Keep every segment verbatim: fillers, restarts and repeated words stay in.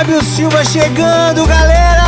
Fábio Silva chegando, galera!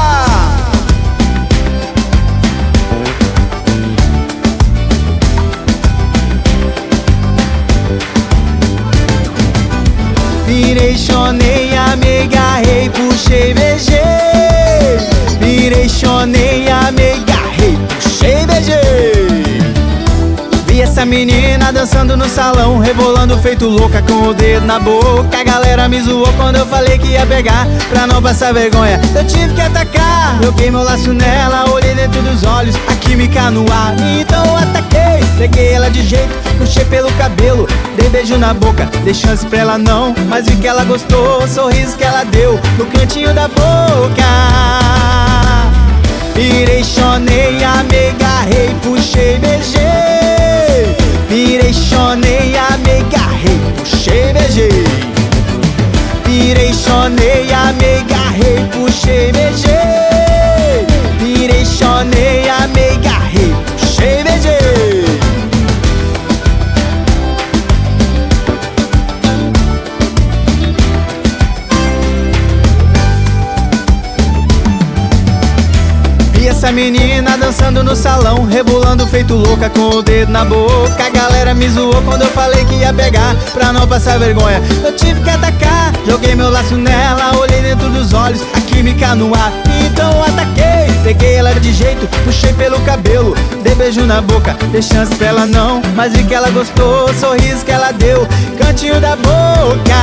Virei, chonei, amei, agarrei, puxei, beijei. Virei, chonei, amei, agarrei, puxei, beijei. Vi essa menina dançando no salão, rebolando feito louca com o dedo na boca. A galera me zoou quando eu falei que ia pegar, pra não passar vergonha eu tive que atacar. Joguei meu laço nela, olhei dentro dos olhos, a química no ar, então eu ataquei. Peguei ela de jeito, puxei pelo cabelo, dei beijo na boca, dei chance pra ela não, mas vi que ela gostou, o sorriso que ela deu no cantinho da boca. Virei, chonei, amei, agarrei, puxei, beijei. Virei, chonei, amei, agarrei, puxei, beijei. Virei, chonei, amei, agarrei, puxei, beijei. Virei, chonei, amei, agarrei, puxei, beijei. Essa menina dançando no salão, rebolando feito louca com o dedo na boca. A galera me zoou quando eu falei que ia pegar, pra não passar vergonha eu tive que atacar. Joguei meu laço nela, olhei dentro dos olhos, a química no ar, então eu ataquei. Peguei ela de jeito, puxei pelo cabelo, dei beijo na boca, dei chance pra ela não, mas vi que ela gostou, o sorriso que ela deu, cantinho da boca.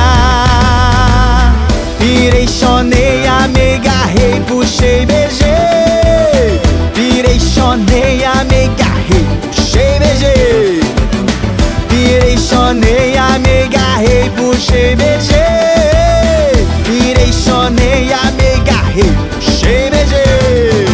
Virei, chonei, amei, agarrei, puxei, beijei. Virei, chonei, amei, agarrei, puxei, beijei. Virei, chonei, amei, agarrei, puxei, beijei. Virei, chonei, amei, agarrei, puxei, beijei.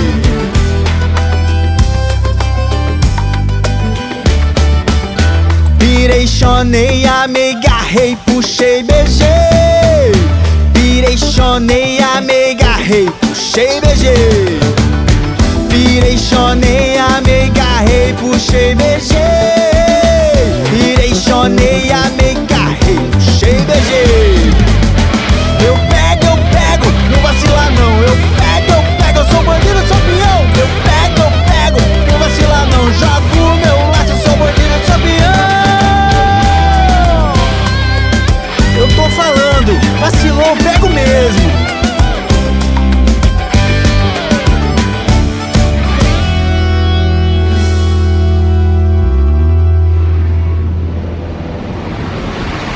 Virei, chonei, amei, agarrei, puxei, beijei. Virei, chonei, amei, agarrei, puxei, beijei. Virei, chonei, amei, agarrei, puxei, beijei.